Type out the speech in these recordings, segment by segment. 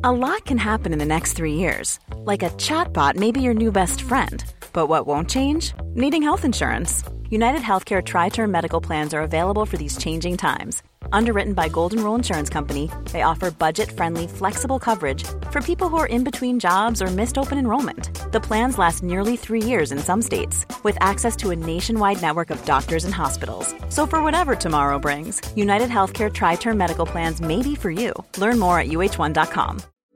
A lot can happen in the next 3 years. Like a chatbot may be your new best friend. But what won't change? Needing health insurance. United Healthcare Tri-Term Medical Plans are available for these changing times. Underwritten by Golden Rule Insurance Company, they offer budget-friendly, flexible coverage for people who are in between jobs or missed open enrollment. The plans last nearly 3 years in some states, with access to a nationwide network of doctors and hospitals. So for whatever tomorrow brings, United Healthcare Tri-Term Medical Plans may be for you. Learn more at uh1.com.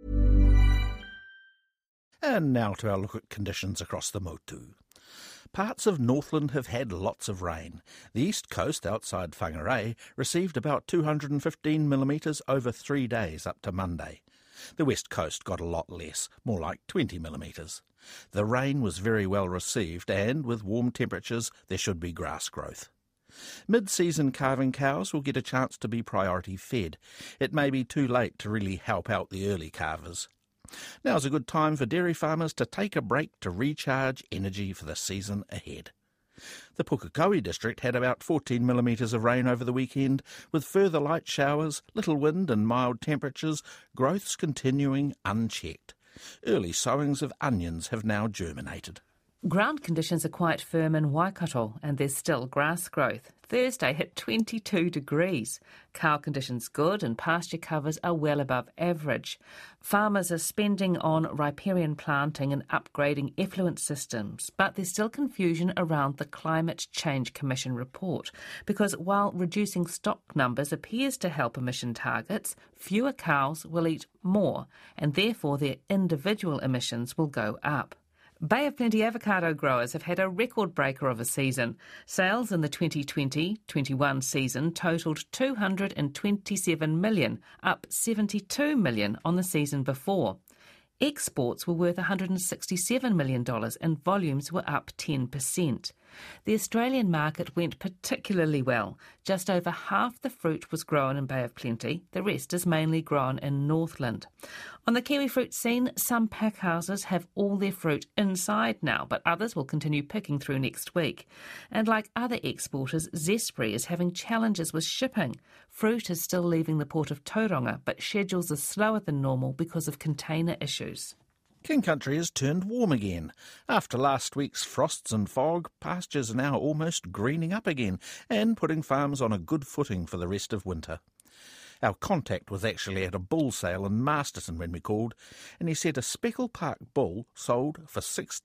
And now to our look at conditions across the Motu. Parts of Northland have had lots of rain. The east coast outside Whangarei received about 215 millimetres over 3 days up to Monday. The west coast got a lot less, more like 20 millimetres. The rain was very well received and, with warm temperatures, there should be grass growth. Mid-season calving cows will get a chance to be priority fed. It may be too late to really help out the early calvers. Now's a good time for dairy farmers to take a break to recharge energy for the season ahead. The Pukekohe district had about 14 millimetres of rain over the weekend, with further light showers, little wind and mild temperatures, growths continuing unchecked. Early sowings of onions have now germinated. Ground conditions are quite firm in Waikato and there's still grass growth. Thursday hit 22 degrees. Cow conditions good and pasture covers are well above average. Farmers are spending on riparian planting and upgrading effluent systems, but there's still confusion around the Climate Change Commission report, because while reducing stock numbers appears to help emission targets, fewer cows will eat more and therefore their individual emissions will go up. Bay of Plenty avocado growers have had a record breaker of a season. Sales in the 2020-21 season totalled $227 million, up $72 million on the season before. Exports were worth $167 million and volumes were up 10%. The Australian market went particularly well. Just over half the fruit was grown in Bay of Plenty. The rest is mainly grown in Northland. On the kiwi fruit scene, some packhouses have all their fruit inside now, but others will continue picking through next week. And like other exporters, Zespri is having challenges with shipping. Fruit is still leaving the port of Tauranga, but schedules are slower than normal because of container issues. King Country has turned warm again. After last week's frosts and fog, pastures are now almost greening up again and putting farms on a good footing for the rest of winter. Our contact was actually at a bull sale in Masterton when we called, and he said a Speckle Park bull sold for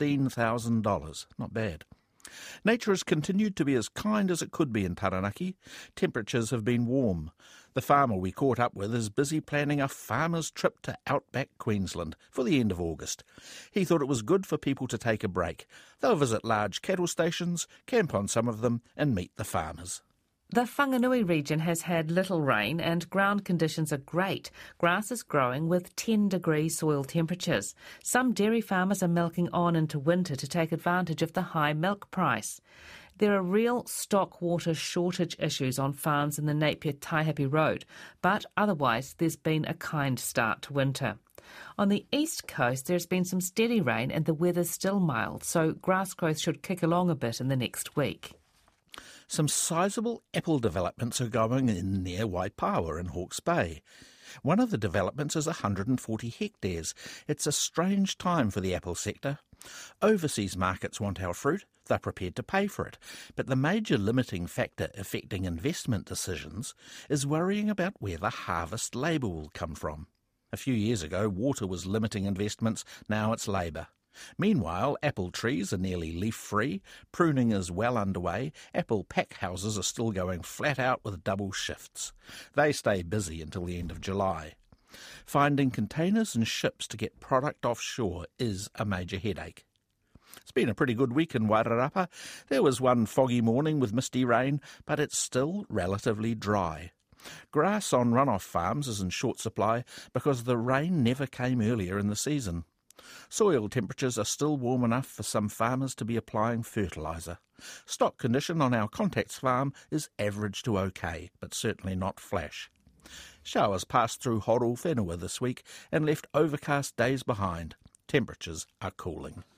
$16,000. Not bad. Nature has continued to be as kind as it could be in Taranaki. Temperatures have been warm. The farmer we caught up with is busy planning a farmer's trip to outback Queensland for the end of August. He thought it was good for people to take a break. They'll visit large cattle stations, camp on some of them and meet the farmers. The Whanganui region has had little rain and ground conditions are great. Grass is growing with 10-degree soil temperatures. Some dairy farmers are milking on into winter to take advantage of the high milk price. There are real stock water shortage issues on farms in the Napier-Taihape Road, but otherwise there's been a kind start to winter. On the east coast there's been some steady rain and the weather's still mild, so grass growth should kick along a bit in the next week. Some sizable apple developments are going in near Waipawa in Hawke's Bay. One of the developments is 140 hectares. It's a strange time for the apple sector. Overseas markets want our fruit. They're prepared to pay for it. But the major limiting factor affecting investment decisions is worrying about where the harvest labour will come from. A few years ago, water was limiting investments. Now it's labour. Meanwhile, apple trees are nearly leaf-free, pruning is well underway, apple pack houses are still going flat out with double shifts. They stay busy until the end of July. Finding containers and ships to get product offshore is a major headache. It's been a pretty good week in Wairarapa. There was one foggy morning with misty rain, but it's still relatively dry. Grass on runoff farms is in short supply because the rain never came earlier in the season. Soil temperatures are still warm enough for some farmers to be applying fertiliser. Stock condition on our Contacts farm is average to okay, but certainly not flash. Showers passed through Horo Whenua this week and left overcast days behind. Temperatures are cooling.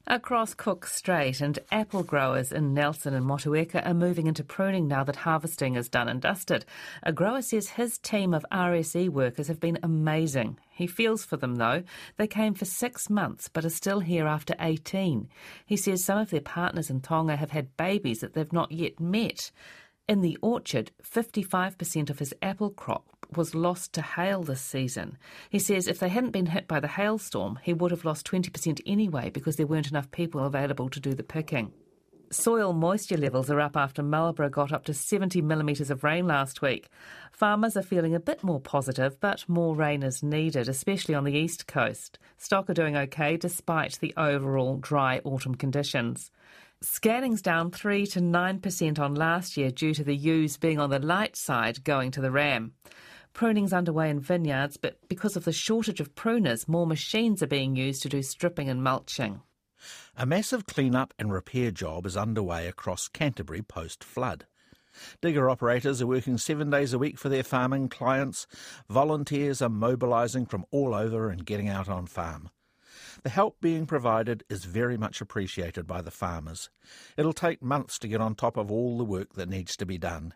Across Cook Strait, and apple growers in Nelson and Motueka are moving into pruning now that harvesting is done and dusted. A grower says his team of RSE workers have been amazing. He feels for them though. They came for 6 months but are still here after 18. He says some of their partners in Tonga have had babies that they've not yet met. In the orchard, 55% of his apple crop was lost to hail this season. He says if they hadn't been hit by the hailstorm, he would have lost 20% anyway because there weren't enough people available to do the picking. Soil moisture levels are up after Marlborough got up to 70 millimetres of rain last week. Farmers are feeling a bit more positive, but more rain is needed, especially on the east coast. Stock are doing okay despite the overall dry autumn conditions. Scanning's down 3 to 9% on last year due to the ewes being on the light side going to the ram. Pruning's underway in vineyards, but because of the shortage of pruners, more machines are being used to do stripping and mulching. A massive clean-up and repair job is underway across Canterbury post-flood. Digger operators are working 7 days a week for their farming clients. Volunteers are mobilising from all over and getting out on farm. The help being provided is very much appreciated by the farmers. It'll take months to get on top of all the work that needs to be done.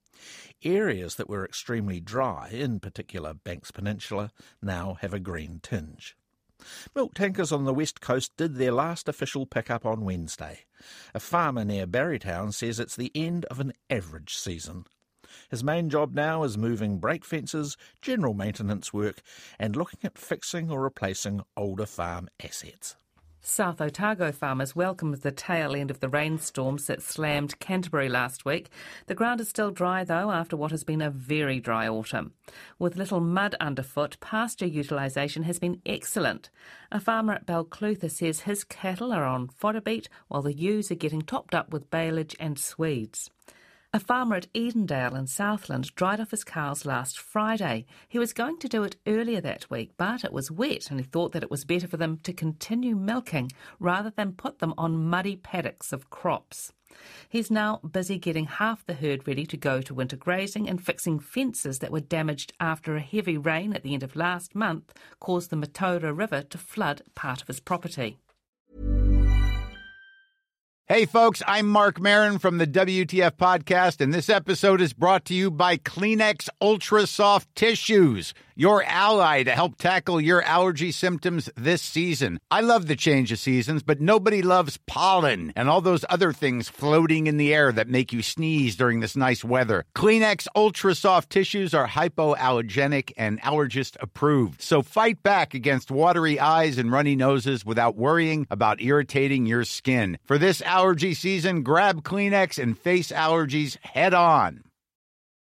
Areas that were extremely dry, in particular Banks Peninsula, now have a green tinge. Milk tankers on the west coast did their last official pick-up on Wednesday. A farmer near Barrytown says it's the end of an average season. His main job now is moving brake fences, general maintenance work and looking at fixing or replacing older farm assets. South Otago farmers welcomed the tail end of the rainstorms that slammed Canterbury last week. The ground is still dry, though, after what has been a very dry autumn. With little mud underfoot, pasture utilisation has been excellent. A farmer at Balclutha says his cattle are on fodder beet, while the ewes are getting topped up with baleage and Swedes. A farmer at Edendale in Southland dried off his cows last Friday. He was going to do it earlier that week, but it was wet and he thought that it was better for them to continue milking rather than put them on muddy paddocks of crops. He's now busy getting half the herd ready to go to winter grazing and fixing fences that were damaged after a heavy rain at the end of last month caused the Mataura River to flood part of his property. Hey, folks, I'm Mark Maron from the WTF Podcast, and this episode is brought to you by Kleenex Ultra Soft Tissues, your ally to help tackle your allergy symptoms this season. I love the change of seasons, but nobody loves pollen and all those other things floating in the air that make you sneeze during this nice weather. Kleenex Ultra Soft Tissues are hypoallergenic and allergist approved, so fight back against watery eyes and runny noses without worrying about irritating your skin. For this allergy season, grab Kleenex and face allergies head on.